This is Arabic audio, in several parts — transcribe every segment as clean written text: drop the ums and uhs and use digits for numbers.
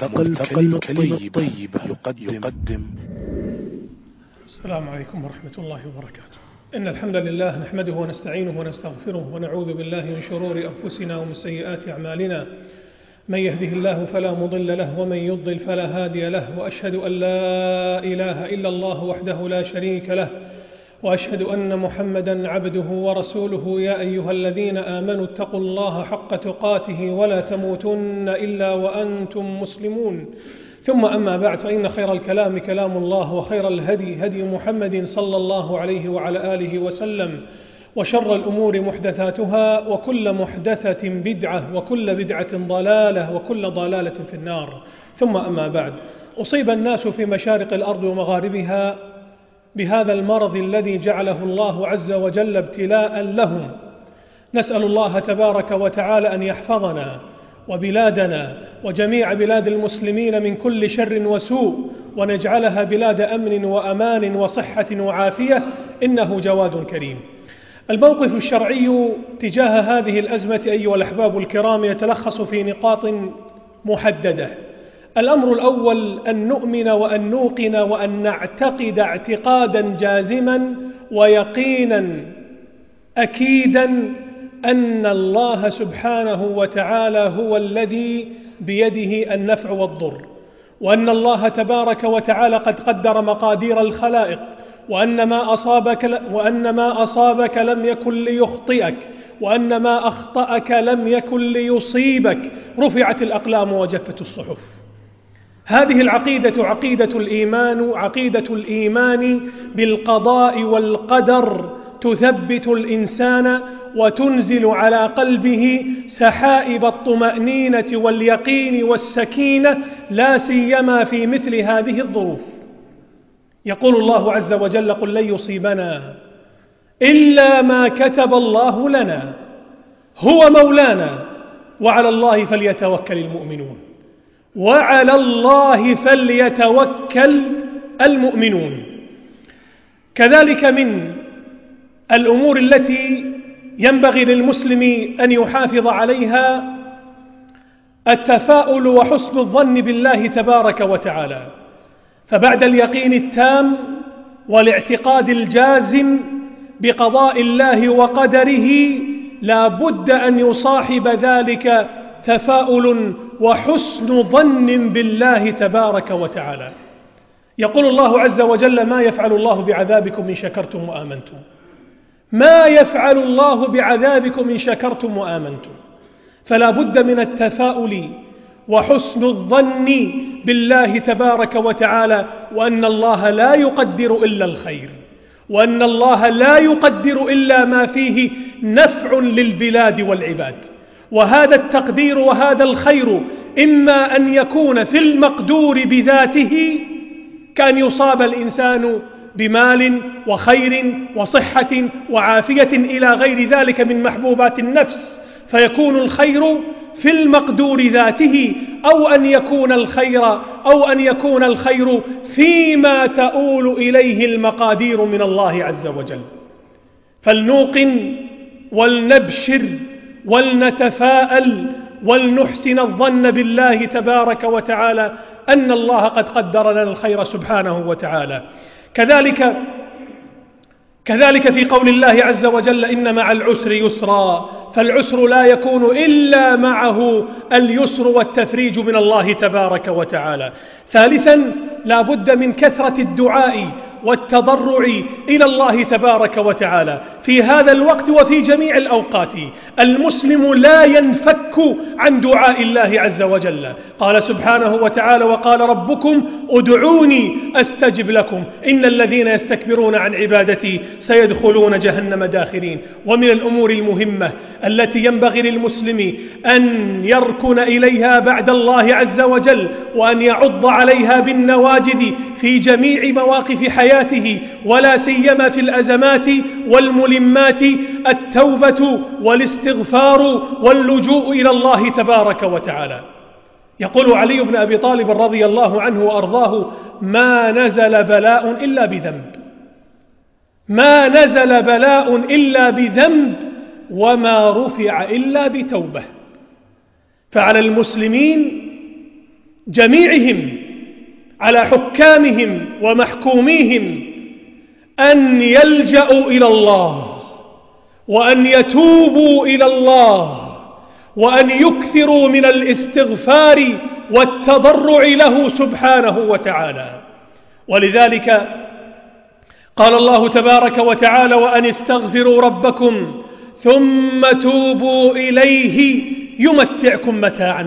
ملتقى الكلمة الطيبة يقدم. السلام عليكم ورحمة الله وبركاته. إن الحمد لله نحمده ونستعينه ونستغفره ونعوذ بالله من شرور أنفسنا ومن سيئات أعمالنا. من يهده الله فلا مضل له ومن يضلل فلا هادي له، وأشهد أن لا إله إلا الله وحده لا شريك له، وأشهد أن محمدًا عبده ورسوله. يا أيها الذين آمنوا اتقوا الله حق تقاته ولا تموتن إلا وأنتم مسلمون. ثم أما بعد، فإن خير الكلام كلام الله، وخير الهدي هدي محمد صلى الله عليه وعلى آله وسلم، وشر الأمور محدثاتها، وكل محدثة بدعة، وكل بدعة ضلالة، وكل ضلالة في النار. ثم أما بعد، أصيب الناس في مشارق الأرض ومغاربها بهذا المرض الذي جعله الله عز وجل ابتلاء لهم. نسأل الله تبارك وتعالى أن يحفظنا وبلادنا وجميع بلاد المسلمين من كل شر وسوء، ونجعلها بلاد أمن وأمان وصحة وعافية، إنه جواد كريم. الموقف الشرعي تجاه هذه الأزمة أيها الأحباب الكرام يتلخص في نقاط محددة. الأمر الأول أن نؤمن وأن نوقن وأن نعتقد اعتقادا جازما ويقينا أكيدا أن الله سبحانه وتعالى هو الذي بيده النفع والضر، وأن الله تبارك وتعالى قد قدر مقادير الخلائق، وأن ما أصابك لم يكن ليخطئك، وأن ما أخطأك لم يكن ليصيبك. رفعت الأقلام وجفت الصحف. هذه العقيدة عقيدة الإيمان بالقضاء والقدر تثبت الإنسان وتنزل على قلبه سحائب الطمأنينة واليقين والسكينة، لا سيما في مثل هذه الظروف. يقول الله عز وجل: قل لن يصيبنا إلا ما كتب الله لنا هو مولانا وعلى الله فليتوكل المؤمنون. وعلى الله فليتوكل المؤمنون. كذلك من الأمور التي ينبغي للمسلم أن يحافظ عليها التفاؤل وحسن الظن بالله تبارك وتعالى. فبعد اليقين التام والاعتقاد الجازم بقضاء الله وقدره، لا بد أن يصاحب ذلك تفاؤل وحسن ظن بالله تبارك وتعالى. يقول الله عز وجل: ما يفعل الله بعذابكم إن شكرتم وآمنتم. ما يفعل الله بعذابكم إن شكرتم وآمنتم. فلا بد من التفاؤل وحسن الظن بالله تبارك وتعالى، وأن الله لا يقدر إلا الخير، وأن الله لا يقدر إلا ما فيه نفع للبلاد والعباد. وهذا التقدير وهذا الخير إما أن يكون في المقدور بذاته، كأن يصاب الإنسان بمال وخير وصحة وعافية إلى غير ذلك من محبوبات النفس، فيكون الخير في المقدور ذاته، أو أن يكون الخير فيما تؤول إليه المقادير من الله عز وجل. فلنوقن ولنبشر ولنتفاءل ولنحسن الظن بالله تبارك وتعالى أن الله قد قدر لنا الخير سبحانه وتعالى. كذلك في قول الله عز وجل: إن مع العسر يسرا. فالعسر لا يكون إلا معه اليسر والتفريج من الله تبارك وتعالى. ثالثا، لا بد من كثرة الدعاء والتضرع إلى الله تبارك وتعالى في هذا الوقت وفي جميع الأوقات. المسلم لا ينفك عن دعاء الله عز وجل. قال سبحانه وتعالى: وقال ربكم ادعوني أستجب لكم إن الذين يستكبرون عن عبادتي سيدخلون جهنم داخرين. ومن الأمور المهمة التي ينبغي للمسلم أن يركن إليها بعد الله عز وجل وأن يعض عليها بالنواجذ في جميع مواقف حياته، ولا سيما في الأزمات والملمات، التوبة والاستغفار واللجوء إلى الله تبارك وتعالى. يقول علي بن أبي طالب رضي الله عنه وأرضاه: ما نزل بلاء إلا بذنب، ما نزل بلاء إلا بذنب، وما رفع إلا بتوبة. فعلى المسلمين جميعهم على حكامهم ومحكوميهم أن يلجأوا إلى الله، وأن يتوبوا إلى الله، وأن يكثروا من الاستغفار والتضرع له سبحانه وتعالى. ولذلك قال الله تبارك وتعالى: وأن استغفروا ربكم ثم توبوا إليه يمتعكم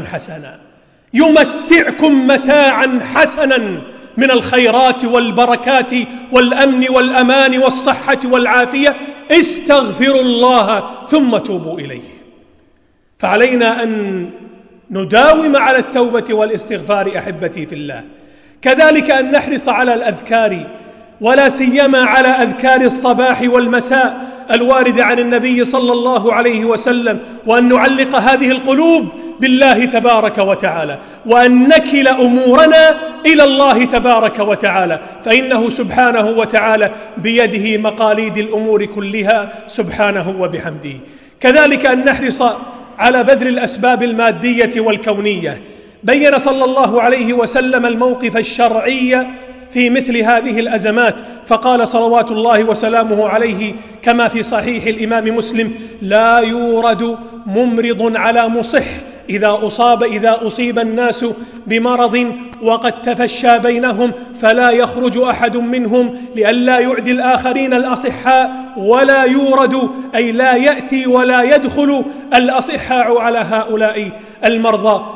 متاعا حسنا من الخيرات والبركات والأمن والأمان والصحة والعافية. استغفروا الله ثم توبوا إليه. فعلينا أن نداوم على التوبة والاستغفار أحبتي في الله. كذلك أن نحرص على الأذكار، ولا سيما على أذكار الصباح والمساء الواردة عن النبي صلى الله عليه وسلم، وأن نعلق هذه القلوب بالله تبارك وتعالى، وأن نكل أمورنا إلى الله تبارك وتعالى، فإنه سبحانه وتعالى بيده مقاليد الأمور كلها سبحانه وبحمده. كذلك أن نحرص على بذل الأسباب المادية والكونية. بين صلى الله عليه وسلم الموقف الشرعي في مثل هذه الأزمات، فقال صلوات الله وسلامه عليه كما في صحيح الإمام مسلم: لا يورد ممرض على مصح إذا أصيب الناس بمرض وقد تفشى بينهم فلا يخرج أحد منهم لئلا يعدي الآخرين الأصحاء، ولا يورد أي لا يأتي ولا يدخل الأصحاء على هؤلاء المرضى،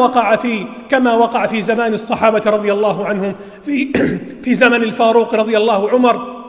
كما وقع في زمان الصحابة رضي الله عنهم في زمن الفاروق رضي الله عمر،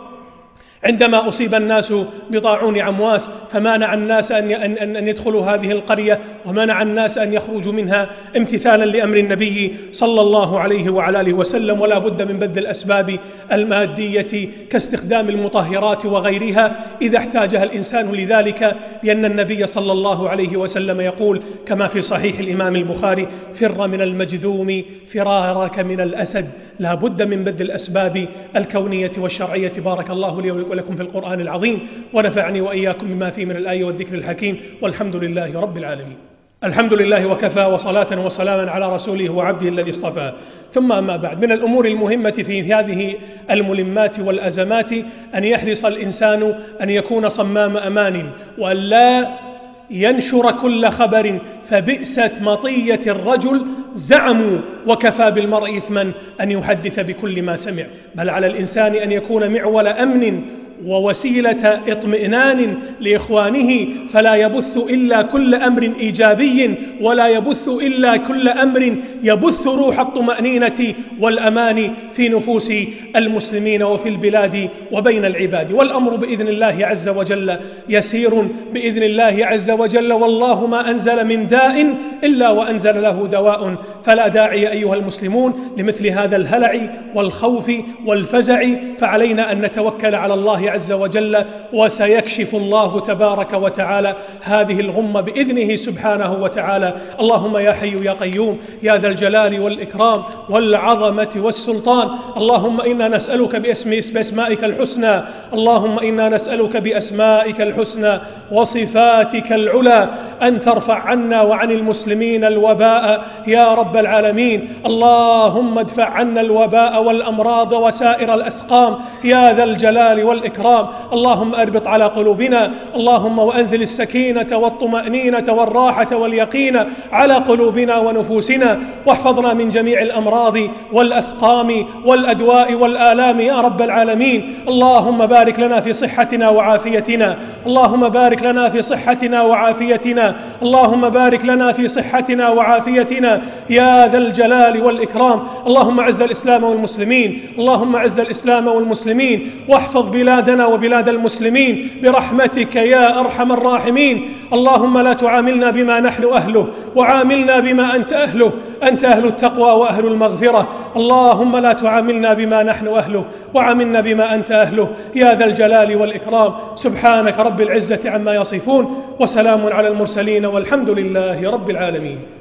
عندما أصيب الناس بطاعون عمواس، فمانع الناس أن يدخلوا هذه القرية، ومنع الناس أن يخرجوا منها امتثالا لأمر النبي صلى الله عليه وعلى آله وسلم. ولا بد من بذل الأسباب المادية كاستخدام المطهرات وغيرها إذا احتاجها الإنسان لذلك، لأن النبي صلى الله عليه وسلم يقول كما في صحيح الإمام البخاري: فر من المجذوم فرارك من الأسد. لا بد من بذل الأسباب الكونية والشرعية. بارك الله لي ولكم في القرآن العظيم، ونفعني وإياكم بما فيه من الآية والذكر الحكيم، والحمد لله رب العالمين. الحمد لله وكفى، وصلاة وسلاما على رسوله وعبده الذي اصطفى. ثم أما بعد، من الأمور المهمة في هذه الملمات والأزمات أن يحرص الإنسان أن يكون صمام أمان، وأن لا ينشر كل خبر، فبئست مطية الرجل زعموا، وكفى بالمرء إثما أن يحدث بكل ما سمع. بل على الإنسان أن يكون معول أمن ووسيلة اطمئنان لإخوانه، فلا يبث إلا كل أمر إيجابي، ولا يبث إلا كل أمر يبث روح الطمأنينة والأمان في نفوس المسلمين وفي البلاد وبين العباد. والأمر بإذن الله عز وجل يسير بإذن الله عز وجل، والله ما أنزل من داء إلا وأنزل له دواء. فلا داعي أيها المسلمون لمثل هذا الهلع والخوف والفزع، فعلينا أن نتوكل على الله عز وجل، وسيكشف الله تبارك وتعالى هذه الغمة بإذنه سبحانه وتعالى. اللهم يا حي يا قيوم يا ذا الجلال والإكرام والعظمة والسلطان، اللهم إنا نسألك بأسمائك الحسنى، اللهم إنا نسألك بأسمائك الحسنى وصفاتك العلى أن ترفع عنا وعن المسلمين الوباء يا رب العالمين. اللهم ادفع عنا الوباء والأمراض وسائر الأسقام يا ذا الجلال والإكرام. اللهم أربط على قلوبنا، اللهم وأنزل السكينة والطمأنينة والراحة واليقين على قلوبنا ونفوسنا، واحفظنا من جميع الأمراض والأسقام والأدواء والآلام يا رب العالمين. اللهم بارك لنا في صحتنا وعافيتنا، اللهم بارك لنا في صحتنا وعافيتنا، اللهم بارك لنا في صحتنا وعافيتنا يا ذا الجلال والإكرام. اللهم أعز الإسلام والمسلمين، اللهم أعز الإسلام والمسلمين، واحفظ بلادنا وبلاد المسلمين برحمتك يا أرحم الراحمين. اللهم لا تعاملنا بما نحن أهله، وعاملنا بما أنت أهله، أنت أهل التقوى وأهل المغفرة. اللهم لا تعاملنا بما نحن أهله، وعاملنا بما أنت أهله يا ذا الجلال والإكرام. سبحانك رب العزة عما يصفون، وسلام على المرسلين، والحمد لله رب العالمين.